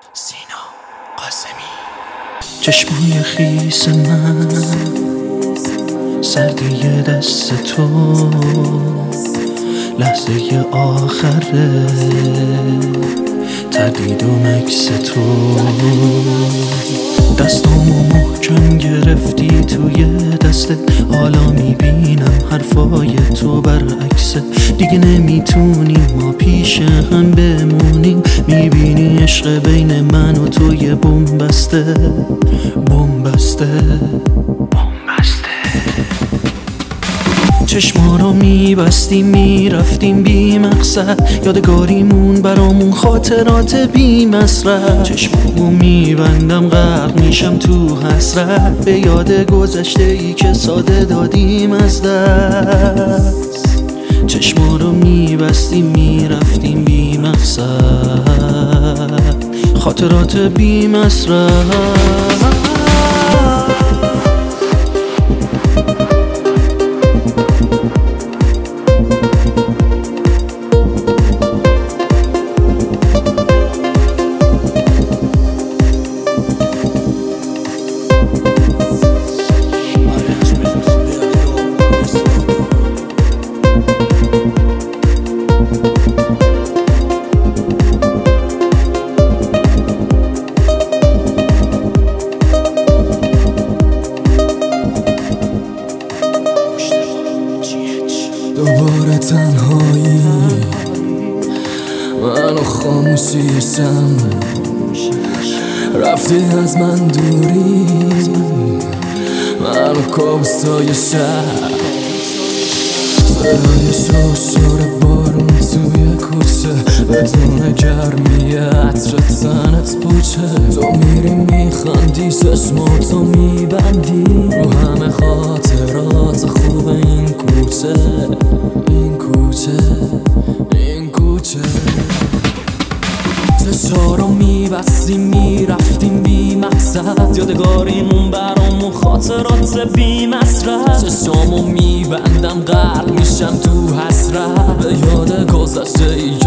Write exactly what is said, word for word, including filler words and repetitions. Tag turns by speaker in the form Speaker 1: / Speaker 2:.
Speaker 1: سینا قاسمی. چشمای خیس من، سردی دست تو، لحظه آخره تردید و مکس تو. دستامو محکم گرفتی توی دستت، حالا میبینم حرفای تو برعکسه. دیگه نمیتونیم ما پیش هم بمونیم، میبینی عشق بین من و تو یه بن‌بسته بن‌بسته بن‌بسته. چشما رو میبستیم میرفتیم بی مقصد، یادگاریمون برامون خاطرات بی مصرف. چشمامو میبندم غرق میشم تو حسرت، به یاد گذشته ای که ساده دادیم از دست. چشما رو میبستیم میرفتیم بی مقصد، خاطرات بی مصرف.
Speaker 2: دوباره تنهایی منو خاموشی شم، رفتی از من دوری منو کابوسای شب. صدای شوشور بارون توی کوچه، بدون گرمی عطر تنت پوچه. تو میری میخندی چشماتو میبندی رو همه خاطرات خوب این کوچه این کوچه این کوچه. چشارو میبستیم میرفتیم بی مقصد، یادگاریمون برامون خاطرات بی مصرف. چشامو میبندم غرق میشم تو حسرت، به یاد گذشته ای